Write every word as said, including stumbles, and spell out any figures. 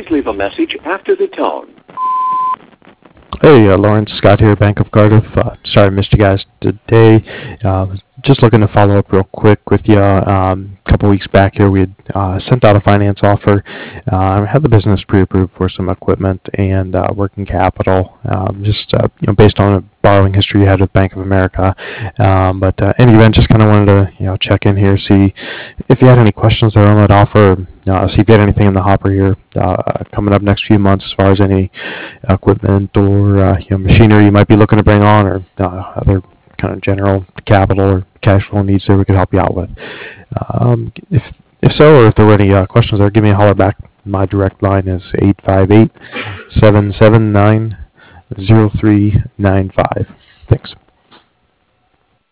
Please leave a message after the tone. Hey, uh, Lawrence Scott here, Bank of Cardiff. Uh, sorry I missed you guys today. Uh, just looking to follow up real quick with you. Um, a couple weeks back here, we had uh, sent out a finance offer. Uh, had the business pre-approved for some equipment and uh, working capital, um, just uh, you know, based on a borrowing history you had with Bank of America. Um, but uh, in any event, just kind of wanted to you know check in here, see if you had any questions there on that offer. Uh, see if you had anything in the hopper here uh, coming up next few months as far as any equipment or uh, you know machinery you might be looking to bring on, or uh, other kind of general capital or cash flow needs that we could help you out with. Um, if if so, or if there were any uh, questions there, give me a holler back. My direct line is eight five eight, seven seven nine, zero three nine five. Thanks.